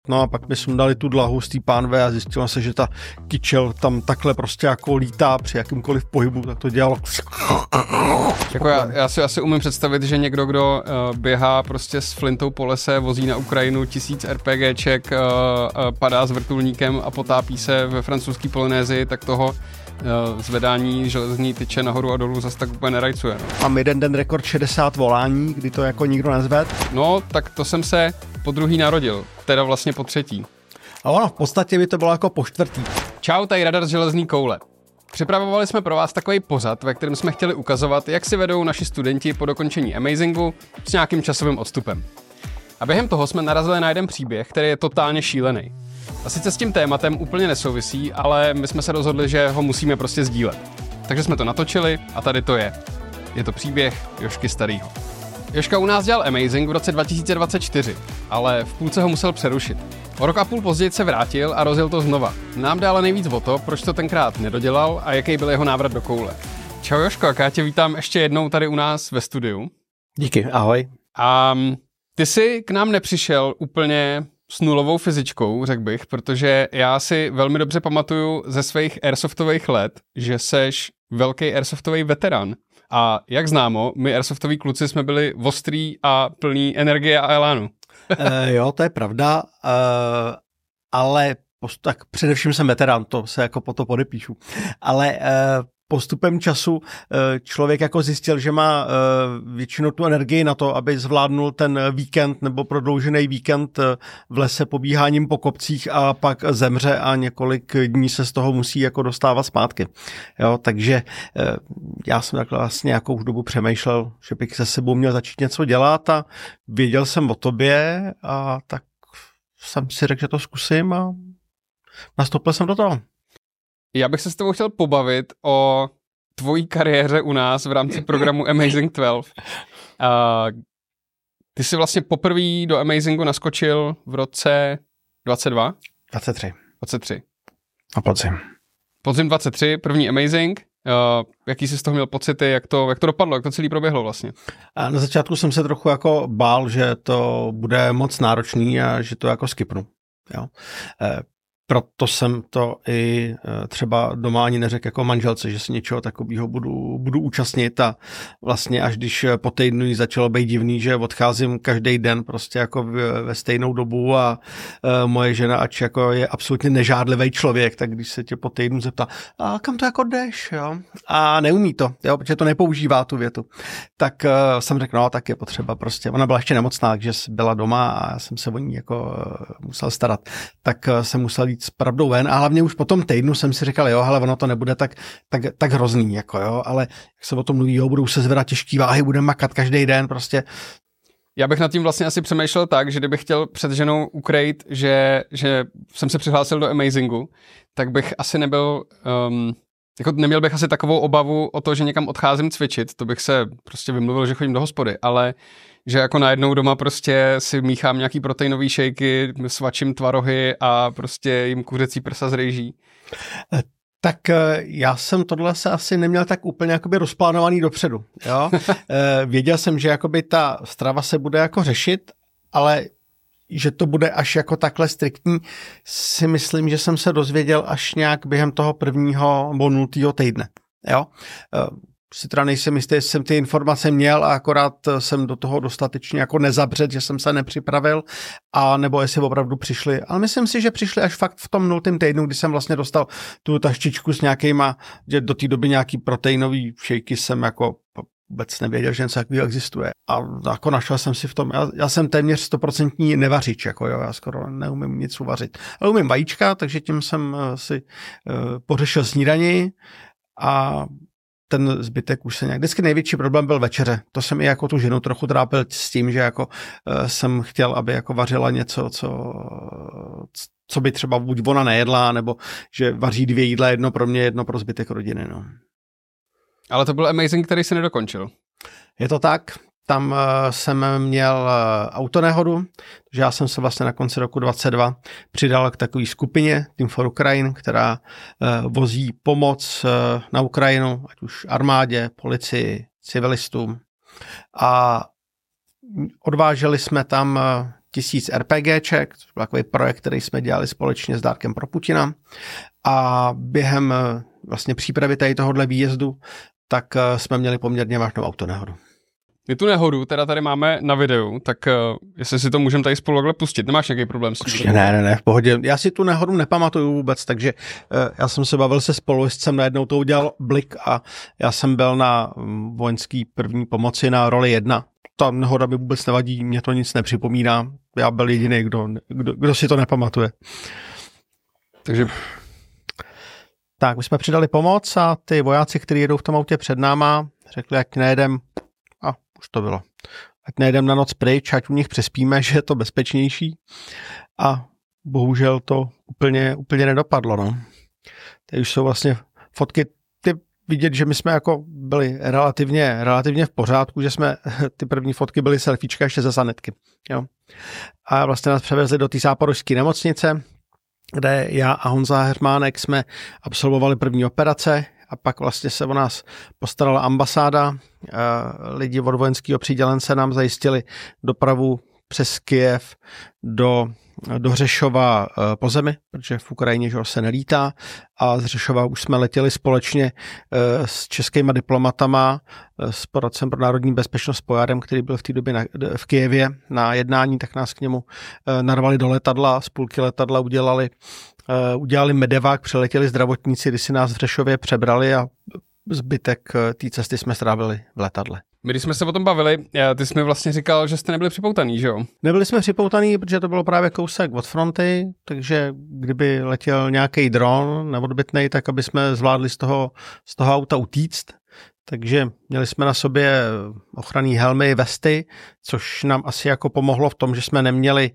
no a pak mi sundali tu dlahu z té pánve a zjistilo se, že ta kyčel tam takhle prostě jako lítá při jakýmkoliv pohybu, tak to dělalo. Jako já si asi umím představit, že někdo, kdo běhá prostě s flintou po lese, vozí na Ukrajinu 1000 RPGček, padá s vrtulníkem a potápí se ve francouzské Polynézii, tak toho zvedání železní tyče nahoru a dolů zase tak úplně nerajcuje. Mám jeden den rekord 60 volání, kdy to jako nikdo nezved. No, tak to jsem se po druhý narodil, teda vlastně po třetí. A ono, v podstatě by to bylo jako po čtvrtý. Čau, tady Radar z železný koule. Připravovali jsme pro vás takový pořad, ve kterém jsme chtěli ukazovat, jak si vedou naši studenti po dokončení Amazingu s nějakým časovým odstupem. A během toho jsme narazili na jeden příběh, který je totálně šílený. A sice s tím tématem úplně nesouvisí, ale my jsme se rozhodli, že ho musíme prostě sdílet. Takže jsme to natočili a tady to je. Je to příběh Jožky Starýho. Jožka u nás dělal Amazing v roce 2024, ale v půlce ho musel přerušit. O rok a půl později se vrátil a rozjel to znova. Nám dá ale nejvíc o to, proč to tenkrát nedodělal a jaký byl jeho návrat do koule. Čau Jožko, já tě vítám ještě jednou tady u nás ve studiu. Díky, ahoj. A ty jsi k nám nepřišel úplně s nulovou fyzičkou, řekl bych, protože já si velmi dobře pamatuju ze svých airsoftových let, že seš velký airsoftový veterán. A jak známo, my airsoftoví kluci jsme byli ostrý a plný energie a elánu. Jo, to je pravda, ale tak především jsem veterán, to se jako po to podepíšu, ale postupem času člověk jako zjistil, že má většinou tu energii na to, aby zvládnul ten víkend nebo prodloužený víkend v lese pobíháním po kopcích a pak zemře a několik dní se z toho musí jako dostávat zpátky. Jo, takže já jsem takhle vlastně nějakou dobu přemýšlel, že bych se sebou měl začít něco dělat a věděl jsem o tobě a tak jsem si řekl, že to zkusím a nastoupil jsem do toho. Já bych se s tebou chtěl pobavit o tvojí kariéře u nás v rámci programu Amazing 12. Ty jsi vlastně poprvé do Amazingu naskočil v roce 22? 23. A podzim. Podzim 23, první Amazing. Jaký jsi z toho měl pocity, jak to dopadlo, jak to celý proběhlo vlastně? A na začátku jsem se trochu jako bál, že to bude moc náročný a že to jako skipnu. Jo. Proto jsem to i třeba doma ani neřekl jako manželce, že si něčeho takového budu účastnit a vlastně až když po týdnu jí začalo být divný, že odcházím každý den prostě jako ve stejnou dobu a moje žena, ač jako je absolutně nežádlivý člověk, tak když se tě po týdnu zeptá, a kam to jako jdeš, jo? A neumí to, jo, protože to nepoužívá tu větu. Tak jsem řekl, no tak je potřeba prostě, ona byla ještě nemocná, takže byla doma a já jsem se o ní jako musel starat, tak jsem musel jít s pravdou ven a hlavně už po tom týdnu jsem si říkal, jo, ale ono to nebude tak hrozný, jako jo, ale jak se o tom mluví, jo, budou se zvedat těžký váhy, budeme makat každý den prostě. Já bych nad tím vlastně asi přemýšlel tak, že kdybych chtěl před ženou ukrýt, že jsem se přihlásil do Amazingu, tak bych asi nebyl, jako neměl bych asi takovou obavu o to, že někam odcházím cvičit, to bych se prostě vymluvil, že chodím do hospody, ale že jako najednou doma prostě si míchám nějaký proteinový šejky, svačím tvarohy a prostě jim kuřecí prsa z rejží. Tak já jsem tohle se asi neměl tak úplně jakoby rozplánovaný dopředu. Jo? Věděl jsem, že jakoby ta strava se bude jako řešit, ale že to bude až jako takhle striktní, si myslím, že jsem se dozvěděl až nějak během toho prvního nebo 0. týdne. Jo? Si teda nejsem jistý, jestli jsem ty informace měl a akorát jsem do toho dostatečně jako nezabřet, že jsem se nepřipravil, a nebo jestli opravdu přišli. Ale myslím si, že přišli až fakt v tom 0. týdnu, kdy jsem vlastně dostal tu taštičku s nějakýma, že do té doby nějaký proteinový šejky jsem jako vůbec nevěděl, že něco takového existuje. A jako našel jsem si v tom, já jsem téměř 100% nevařič, jako jo, já skoro neumím nic uvařit. Ale umím vajíčka, takže tím jsem si pořešil snídani a ten zbytek už se nějak... Vždycky největší problém byl večeře. To jsem i jako tu ženu trochu trápil s tím, že jako jsem chtěl, aby jako vařila něco, co by třeba buď ona nejedla, nebo že vaří 2 jídla, jedno pro mě, jedno pro zbytek rodiny. No. Ale to byl Amazing, který se nedokončil. Je to tak. Tam jsem měl autonehodu, takže já jsem se vlastně na konci roku 2022 přidal k takové skupině Team for Ukraine, která vozí pomoc na Ukrajinu, ať už armádě, policii, civilistům. A odváželi jsme tam 1000 RPGček, což byl takový projekt, který jsme dělali společně s Dárkem pro Putina. A během vlastně přípravy tohohle výjezdu, tak jsme měli poměrně vážnou autonehodu. My tu nehodu teda tady máme na videu, tak jestli si to můžeme tady spolu takhle pustit, nemáš nějaký problém s tím? Ne, v pohodě. Já si tu nehodu nepamatuju vůbec, takže já jsem se bavil se spolujezdcem, najednou to udělal Blik a já jsem byl na vojenský první pomoci na roli 1. Ta nehoda mi vůbec nevadí, mě to nic nepřipomíná. Já byl jediný, kdo si to nepamatuje. Takže... Tak, my jsme přidali pomoc a ty vojáci, kteří jedou v tom autě před náma, řekli, ať nejedem, a už to bylo, ať nejedem na noc pryč, ať u nich přespíme, že je to bezpečnější. A bohužel to úplně nedopadlo. No. Teď už jsou vlastně fotky, ty vidět, že my jsme jako byli relativně v pořádku, že jsme, ty první fotky byly selfiečka ještě ze sanitky. Jo. A vlastně nás převezli do té záporožské nemocnice, kde já a Honza Hermánek jsme absolvovali první operace a pak vlastně se o nás postarala ambasáda. Lidi od vojenského přidělence nám zajistili dopravu přes Kyjev do Řešova po zemi, protože v Ukrajině se nelítá a z Řešova už jsme letěli společně s českýma diplomatama, s poradcem pro národní bezpečnost Pojarem, který byl v té době v Kyjevě na jednání, tak nás k němu narvali do letadla, z půlky letadla udělali medevák, přiletěli zdravotníci, když si nás v Řešově přebrali a zbytek té cesty jsme strávili v letadle. My, když jsme se o tom bavili, ty jsi mi vlastně říkal, že jste nebyli připoutaný, že jo? Nebyli jsme připoutaný, protože to bylo právě kousek od fronty, takže kdyby letěl nějaký dron neodbytnej, tak aby jsme zvládli z toho auta utíct. Takže měli jsme na sobě ochranný helmy, vesty, což nám asi jako pomohlo v tom, že jsme neměli,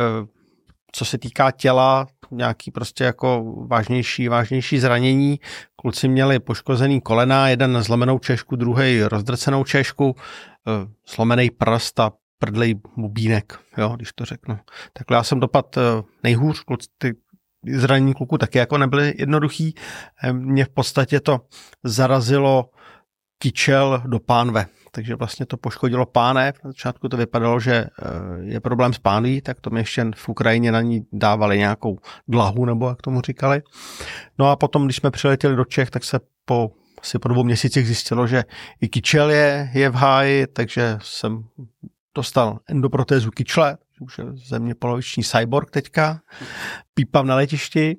co se týká těla, nějaký prostě jako vážnější zranění. Kluci měli poškozený kolena, jeden zlomenou češku, druhý rozdrcenou češku, zlomený prst a prdlej bubínek, jo, když to řeknu. Takhle já jsem dopad nejhůř, ty zranění kluků taky jako nebyly jednoduchý. Mě v podstatě to zarazilo kyčel do pánve, takže vlastně to poškodilo pánev. Na začátku to vypadalo, že je problém s pánví, tak to mi ještě v Ukrajině na ní dávali nějakou dlahu, nebo jak tomu říkali. No a potom, když jsme přiletěli do Čech, tak se asi po 2 měsících zjistilo, že i kyčel je v háji, takže jsem dostal endoprotézu kyčle, už je ze mě poloviční cyborg teďka, pípám na letišti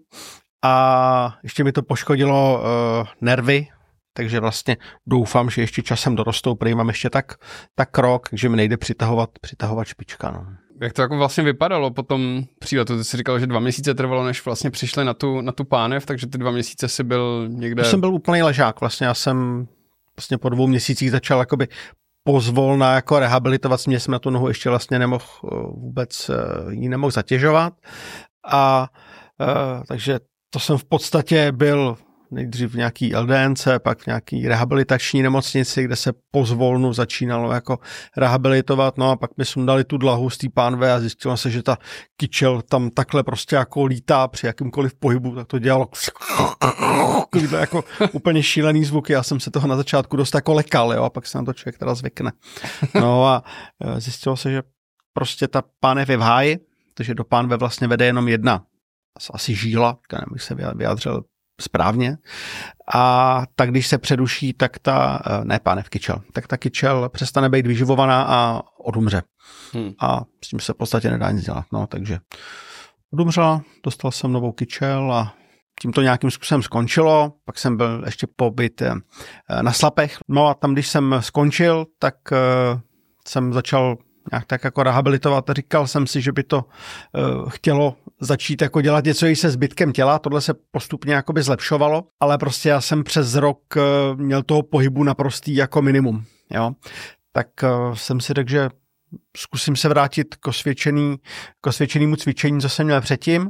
a ještě mi to poškodilo nervy, takže vlastně doufám, že ještě časem dorostou, prý mám ještě tak krok, že mi nejde přitahovat špička. No. Jak to jako vlastně vypadalo po tom příletu? Ty jsi říkal, že 2 měsíce trvalo, než vlastně přišli na tu pánev, takže ty 2 měsíce si byl někde... Já jsem byl úplný ležák, vlastně já jsem vlastně po 2 měsících začal jakoby pozvolna jako rehabilitovat, mě jsem na tu nohu ještě vlastně nemohl vůbec ji nemohl zatěžovat a takže to jsem v podstatě byl nejdřív v nějaký LDNC, pak v nějaký rehabilitační nemocnici, kde se pozvolnu začínalo jako rehabilitovat, no a pak mi sundali tu dlahu z té pánve a zjistilo se, že ta kyčel tam takhle prostě jako lítá při jakýmkoliv pohybu, tak to dělalo jako úplně šílený zvuky, já jsem se toho na začátku dost jako lekal, jo, a pak se na to člověk teda zvykne. No a zjistilo se, že prostě ta pánev je v háji, takže do pánve vlastně vede jenom jedna asi žíla, bych se vyjádřil správně. A tak když se předuší, tak ta kyčel přestane být vyživovaná a odumře. A s tím se v podstatě nedá nic dělat. No, takže odumřela, dostal jsem novou kyčel a tím to nějakým způsobem skončilo. Pak jsem byl ještě pobyt na Slapech. No a tam, když jsem skončil, tak jsem začal nějak tak jako rehabilitovat. Říkal jsem si, že by to chtělo začít jako dělat něco i se zbytkem těla. Tohle se postupně jakoby zlepšovalo, ale prostě já jsem přes rok měl toho pohybu naprostý jako minimum. Jo? Tak jsem si řekl, že zkusím se vrátit k osvědčenému cvičení, co jsem měl předtím.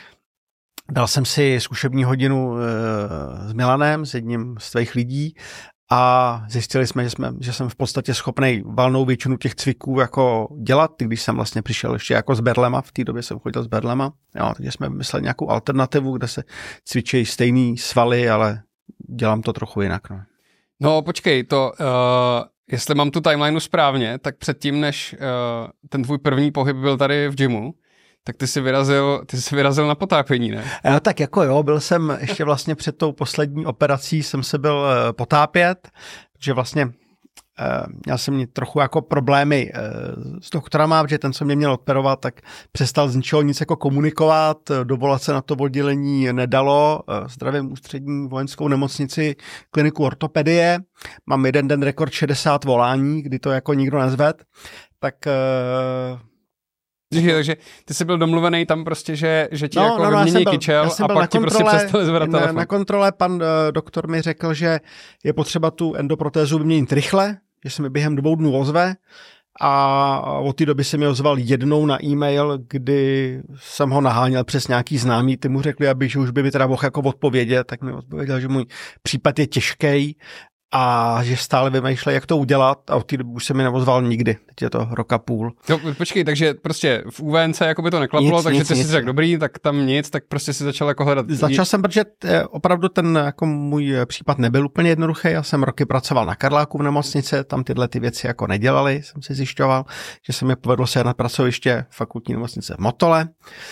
Dal jsem si zkušební hodinu s Milanem, s jedním z tvých lidí, a zjistili jsme, že jsem v podstatě schopnej valnou většinu těch cviků jako dělat, když jsem vlastně přišel ještě jako s berlema, v té době jsem chodil s berlema, jo, takže jsme vymysleli nějakou alternativu, kde se cvičí stejný svaly, ale dělám to trochu jinak. No, no počkej, to jestli mám tu timelineu správně, tak předtím, než ten tvůj první pohyb byl tady v gymu, tak ty jsi vyrazil na potápění, ne? Tak jako jo, byl jsem ještě vlastně před tou poslední operací jsem se byl potápět, že vlastně měl jsem trochu jako problémy s doktorama, protože ten, co mě měl operovat, tak přestal z ničeho nic jako komunikovat, dovolat se na to oddělení nedalo, zdravím ústřední vojenskou nemocnici, kliniku ortopedie, mám jeden den rekord 60 volání, kdy to jako nikdo nezved, tak... Takže ty jsi byl domluvený tam prostě, že ti jako vymění kyčel a pak ti prostě přestali zvedat telefon. Na kontrole pan doktor mi řekl, že je potřeba tu endoprotézu vyměnit rychle, že se mi během 2 dnů ozve a od té doby se mi ozval jednou na e-mail, kdy jsem ho naháněl přes nějaký známý, ty mu řekli, že už by mi teda mohl jako odpovědět, tak mi odpověděl, že můj případ je těžký a že stále vymýšlej, jak to udělat a od té doby už se mi neozval nikdy. Teď je to 1,5 roku. No, počkej, takže prostě v UVNC jako by to neklaplo, takže ty si řekl dobrý, tak tam nic, tak prostě si začal jako hledat. Začal jsem, protože opravdu ten jako můj případ nebyl úplně jednoduchý. Já jsem roky pracoval na Karláku v nemocnici, tam tyhle ty věci jako nedělali, jsem si zjišťoval, že se mi povedlo se na pracoviště fakultní nemocnice v Motole,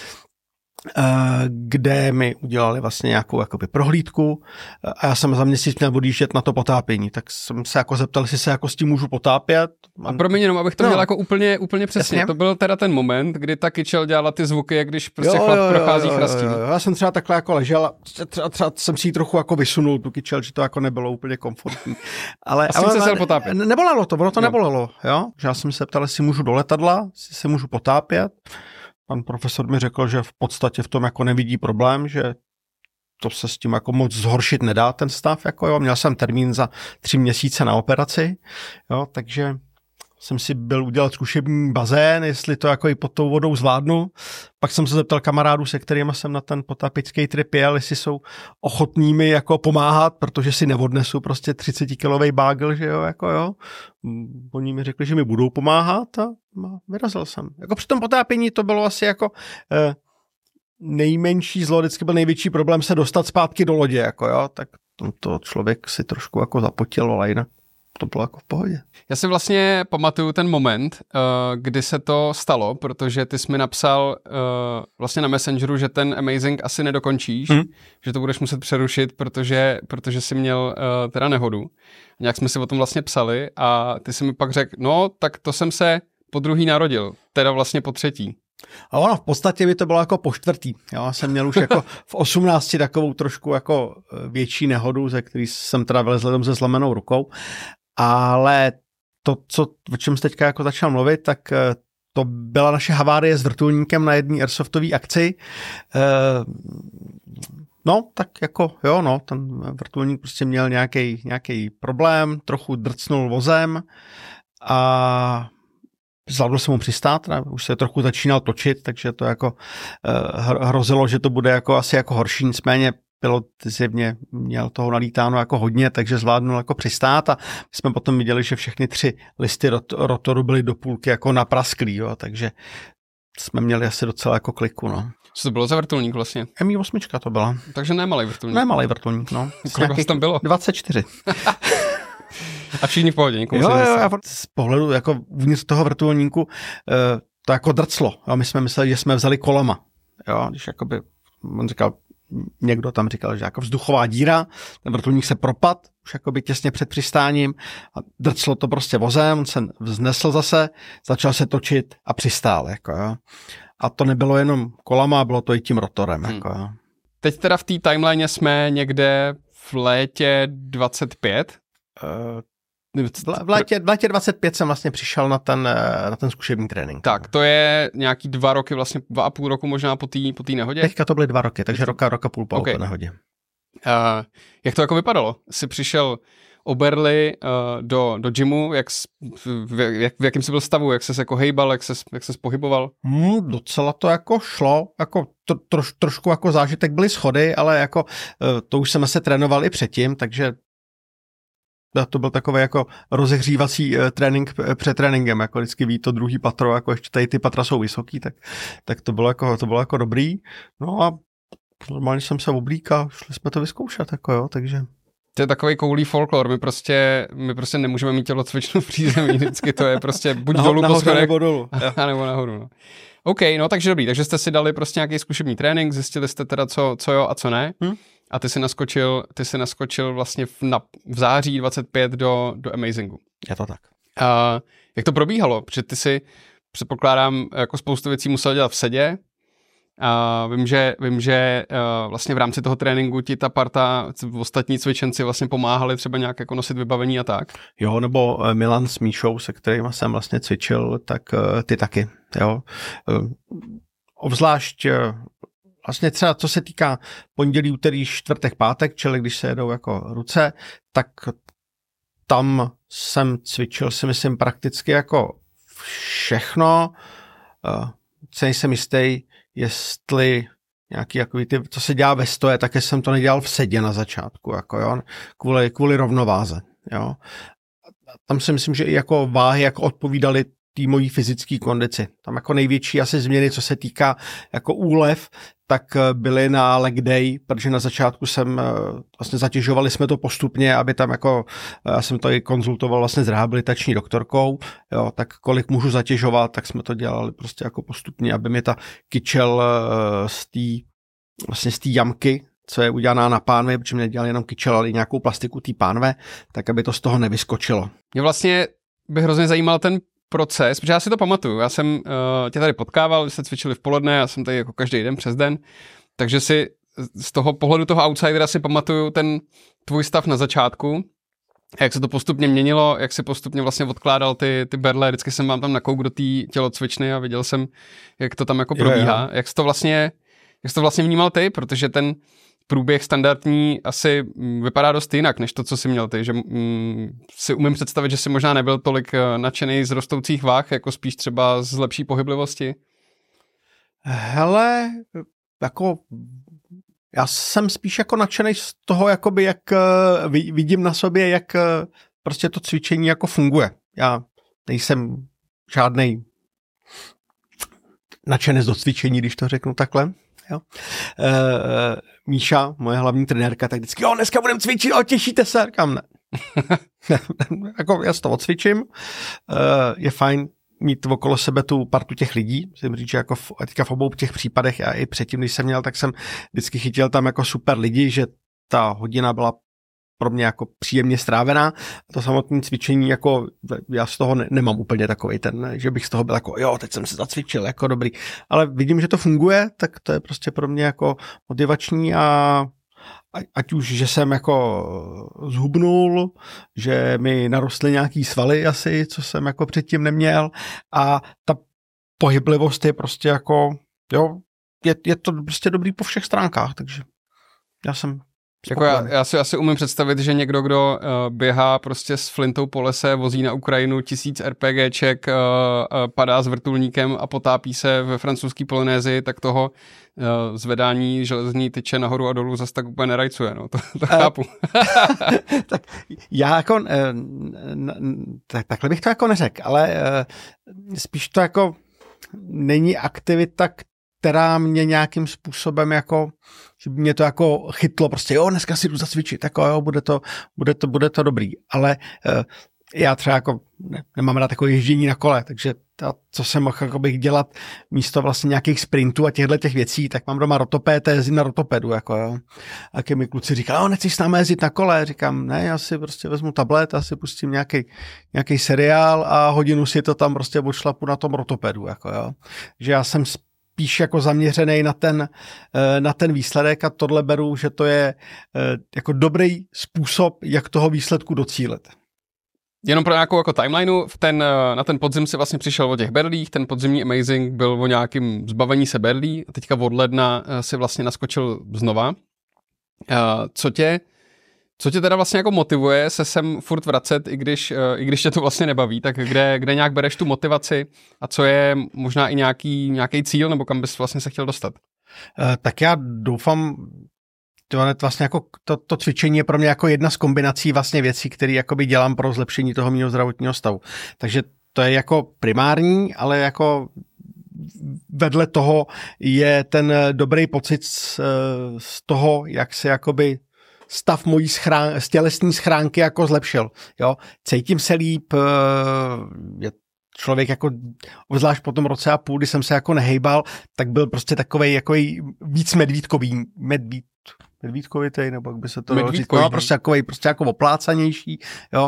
kde mi udělali vlastně nějakou jakoby prohlídku a já jsem za měsíc měl odjíždět na to potápění, tak jsem se jako zeptal, jestli se jako s tím můžu potápět. A promiň jenom, abych to měl jako úplně přesně. Jasně. To byl teda ten moment, kdy ta kyčel dělala ty zvuky, jak když prostě chlap prochází chrastí. Já jsem třeba takhle jako ležel a třeba jsem si ji trochu jako vysunul, tu kyčel, že to jako nebylo úplně komfortní. Ale se chtěl potápět. Nebolelo to, ono to nebolelo, jo. Já jsem se ptal, jestli můžu do letadla, jestli se můžu potápět. Pan profesor mi řekl, že v podstatě v tom jako nevidí problém, že to se s tím jako moc zhoršit nedá ten stav. Jako jo. Měl jsem termín za 3 měsíce na operaci, jo, takže jsem si byl udělat zkušební bazén, jestli to jako i pod tou vodou zvládnu. Pak jsem se zeptal kamarádů, se kterými jsem na ten potápický trip jel, jestli jsou ochotní mi jako pomáhat, protože si neodnesu prostě 30-kilovej bágl, že jo, jako jo. Oni mi řekli, že mi budou pomáhat a vyrazil jsem. Jako při tom potápění to bylo asi jako nejmenší zlo, vždycky byl největší problém se dostat zpátky do lodě, jako jo, tak to člověk si trošku jako zapotil, ale jinak to bylo jako v pohodě. Já si vlastně pamatuju ten moment, kdy se to stalo, protože ty jsi mi napsal vlastně na Messengeru, že ten Amazing asi nedokončíš, že to budeš muset přerušit, protože jsi měl teda nehodu. Nějak jsme si o tom vlastně psali a ty jsi mi pak řekl, no tak to jsem se po druhý narodil, teda vlastně po třetí. A ono v podstatě by to bylo jako po 4. Já jsem měl už jako v 18 takovou trošku jako větší nehodu, ze který jsem teda vylezl se zlomenou rukou. Ale to, o čem jsi teďka jako začal mluvit, tak to byla naše havárie s vrtulníkem na jedné airsoftové akci. No, tak jako, jo, no, ten vrtulník prostě měl nějaký problém, trochu drcnul vozem a zvládl se mu přistát, už se trochu začínal točit, takže to jako hrozilo, že to bude jako asi jako horší, nicméně pilot zjevně měl toho nalítáno jako hodně, takže zvládnul jako přistát a my jsme potom viděli, že všechny 3 listy rotoru byly do půlky jako naprasklý, jo, takže jsme měli asi docela jako kliku, no. Co to bylo za vrtulník vlastně? Mi-8 to byla. Takže nemalej vrtulník. Nemalej vrtulník, no. Kolik tam bylo? 24. A všichni v pohodě, nikomu jo, z pohledu jako uvnitř toho vrtulníku to jako drclo. Jo, my jsme mysleli, že jsme vzali kolama. Jo, když jakoby, on říkal, někdo tam říkal, že jako vzduchová díra, ten vrtulník se propad, už jakoby těsně před přistáním a drclo to prostě vozem, on se vznesl zase, začal se točit a přistál. Jako, jo. A to nebylo jenom kolama, bylo to i tím rotorem. Jako, jo. Teď teda v té timeline jsme někde v létě 25. V létě 25 jsem vlastně přišel na ten zkušební trénink. Tak, to je nějaký 2 roky, vlastně 2,5 roku možná po té nehodě? Teďka to byly 2 roky, takže roka půl po té nehodě. Jak to jako vypadalo? Jsi přišel oberli do gymu, v jakém jsi byl stavu, jak ses jako hejbal, jak ses pohyboval? Docela to jako šlo, jako trošku jako zážitek byly schody, ale jako to už jsme se trénovali předtím, takže to byl takový jako rozehřívací trénink před tréninkem, jako vždycky ví to druhý patro, jako ještě tady ty patra jsou vysoký, tak to bylo jako dobrý. No a normálně jsem se oblíkal, šli jsme to vyzkoušet, jako jo, takže To je takový koulí folklor, my prostě nemůžeme mít tělocvičnu v přízemí, vždycky to je prostě buď dolů po schodech, nebo dolů. nebo nahoru. No. OK, no takže dobrý, takže jste si dali prostě nějaký zkušební trénink, zjistili jste teda, co jo a co ne. A ty si naskočil vlastně v září 25 do Amazingu. Je to tak. Jak to probíhalo? Protože ty si, předpokládám, jako spoustu věcí musel dělat v sedě. Vím, že vlastně v rámci toho tréninku ti ta parta, ostatní cvičenci vlastně pomáhali třeba nějak jako nosit vybavení a tak. Jo, nebo Milan s Míšou, se kterým jsem vlastně cvičil, tak ty taky, jo. Obzvlášť vlastně třeba co se týká pondělí, úterý, čtvrtek, pátek, čili když se jedou jako ruce, tak tam jsem cvičil si myslím prakticky jako všechno. Nejsem jistý, jestli nějaký jako ty, co se dělá ve stoje, také jsem to nedělal v sedě na začátku, jako jo, kvůli rovnováze, jo. Tam si myslím, že i jako váhy jako odpovídaly té mojí fyzické kondici. Tam jako největší asi změny, co se týká jako úlev, tak byly na leg day, protože na začátku vlastně zatěžovali jsme to postupně, aby tam jako, já jsem to i konzultoval vlastně s rehabilitační doktorkou, jo, tak kolik můžu zatěžovat, tak jsme to dělali prostě jako postupně, aby mi ta kyčel z té jamky, co je udělaná na pánvi, protože mě dělali jenom kyčel, ale i nějakou plastiku té pánve, tak aby to z toho nevyskočilo. Mě vlastně by hrozně zajímal ten proces, protože já si to pamatuju. Já jsem tě tady potkával, když jste cvičili v poledne, já jsem tady jako každý den přes den, takže si z toho pohledu toho outsidera si pamatuju ten tvůj stav na začátku, jak se to postupně měnilo, jak si postupně vlastně odkládal ty berle, vždycky jsem vám tam nakouk do té tělocvičny a viděl jsem, jak to tam jako probíhá. Jo. Jak jsi to vlastně vnímal ty, protože ten průběh standardní asi vypadá dost jinak, než to, co jsi měl ty, že si umím představit, že jsi možná nebyl tolik nadšený z rostoucích váh, jako spíš třeba z lepší pohyblivosti. Hele, jako já jsem spíš jako nadšený z toho, jakoby jak vidím na sobě, jak prostě to cvičení jako funguje. Já nejsem žádnej nadšenec do cvičení, když to řeknu takhle. Jo. Míša, moje hlavní trenérka, tak vždycky, jo, dneska budeme cvičit, těšíte se, říkám, ne. Jako já si to odcvičím, je fajn mít okolo sebe tu partu těch lidí, musím říct, že jako teďka v obou těch případech, já i předtím, když jsem měl, tak jsem vždycky chytil tam jako super lidi, že ta hodina byla pro mě jako příjemně strávená. To samotné cvičení, jako já z toho nemám úplně takovej ten, že bych z toho byl jako, jo, teď jsem se zacvičil, jako dobrý. Ale vidím, že to funguje, tak to je prostě pro mě jako motivační a ať už, že jsem jako zhubnul, že mi narostly nějaký svaly asi, co jsem jako předtím neměl a ta pohyblivost je prostě jako, jo, je to prostě dobrý po všech stránkách, takže já jsem jako já si asi umím představit, že někdo, kdo běhá prostě s flintou po lese, vozí na Ukrajinu 1000 RPGček, padá s vrtulníkem a potápí se ve francouzský Polynézii, tak toho zvedání železní tyče nahoru a dolů zase tak úplně nerajcuje, no, to chápu. Tak já jako, takhle bych to jako neřekl, ale spíš to jako není aktivita, která mě nějakým způsobem jako, že by mě to jako chytlo, prostě jo, dneska si jdu zacvičit, jako jo, bude to dobrý, ale já třeba jako nemám rád takové ježdění na kole, takže co jsem mohl jako bych dělat místo vlastně nějakých sprintů a těch věcí, tak mám doma rotopéd a jezdím na rotopedu, jako jo. A když mi kluci říkají, jo, nechceš s námi jezdit na kole, říkám, ne, já si prostě vezmu tablet a si pustím nějaký seriál a hodinu si to tam prostě odšlapu na tom rotopedu, jako jo. Že já jsem spíš jako zaměřenej na ten výsledek a tohle beru, že to je jako dobrý způsob, jak toho výsledku docílit. Jenom pro nějakou jako timelineu, na ten podzim si vlastně přišel o těch berlích, ten podzimní Amazing byl o nějakým zbavení se berlí a teďka od ledna si vlastně naskočil znova. Co tě teda vlastně jako motivuje se sem furt vracet, i když tě to vlastně nebaví, tak kde nějak bereš tu motivaci a co je možná i nějaký cíl, nebo kam bys vlastně se chtěl dostat? Tak já doufám, vlastně jako to cvičení je pro mě jako jedna z kombinací vlastně věcí, které jakoby dělám pro zlepšení toho mého zdravotního stavu. Takže to je jako primární, ale jako vedle toho je ten dobrý pocit z toho, jak se jakoby stav mojí tělesní schránky jako zlepšil. Jo? Cítím se líp, je člověk jako, obzvlášť po tom roce a půl, kdy jsem se jako nehejbal, tak byl prostě takovej jako víc medvídkovitej, nebo jak by se to říct, no, prostě jako oplácanější, jo.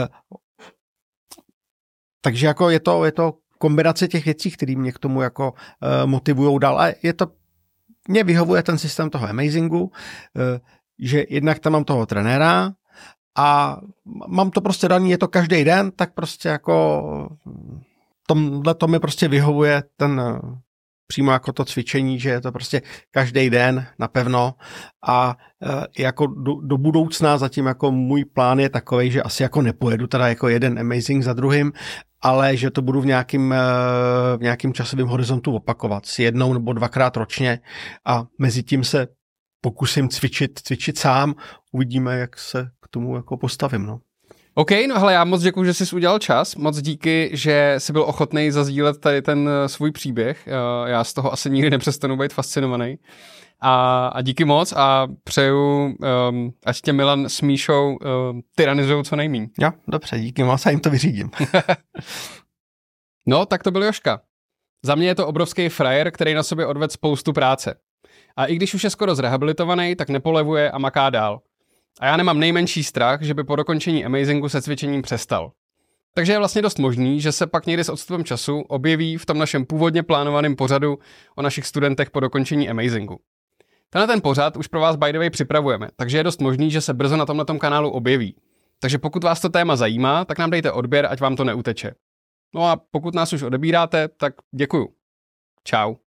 Takže jako je to kombinace těch věcí, které mě k tomu jako motivujou dál. A mě vyhovuje ten systém toho Amazingu, že jednak tam mám toho trenéra a mám to prostě daný, je to každý den, tak prostě jako to mi prostě vyhovuje přímo jako to cvičení, že je to prostě každý den napevno a jako do budoucna zatím jako můj plán je takovej, že asi jako nepojedu teda jako jeden Amazing za druhým, ale že to budu v nějakým časovém horizontu opakovat si 1 nebo 2krát ročně a mezi tím se pokusím cvičit sám, uvidíme, jak se k tomu jako postavím, no. OK, no hele, já moc děkuju, že jsi udělal čas, moc díky, že jsi byl ochotný zazdílet tady ten svůj příběh, já z toho asi nikdy nepřestanu být fascinovaný a díky moc a přeju, ať tě Milan s Míšou tyranizují co nejmíň. Jo, dobře, díky moc a jim to vyřídím. No, tak to byl Jožka. Za mě je to obrovský frajer, který na sobě odvedl spoustu práce. A i když už je skoro zrehabilitovaný, tak nepolevuje a maká dál. A já nemám nejmenší strach, že by po dokončení Amazingu se cvičením přestal. Takže je vlastně dost možný, že se pak někdy s odstupem času objeví v tom našem původně plánovaném pořadu o našich studentech po dokončení Amazingu. Ten pořad už pro vás by the way připravujeme, takže je dost možný, že se brzo na tomhletom kanálu objeví. Takže pokud vás to téma zajímá, tak nám dejte odběr, ať vám to neuteče. No a pokud nás už odebíráte, tak děkuju. Čau.